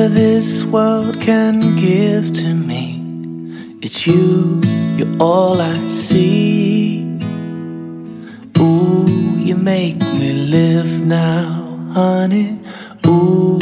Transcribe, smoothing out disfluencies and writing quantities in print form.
this world can give to me. It's you, you're all I see. Ooh, you make me live now, honey. Ooh,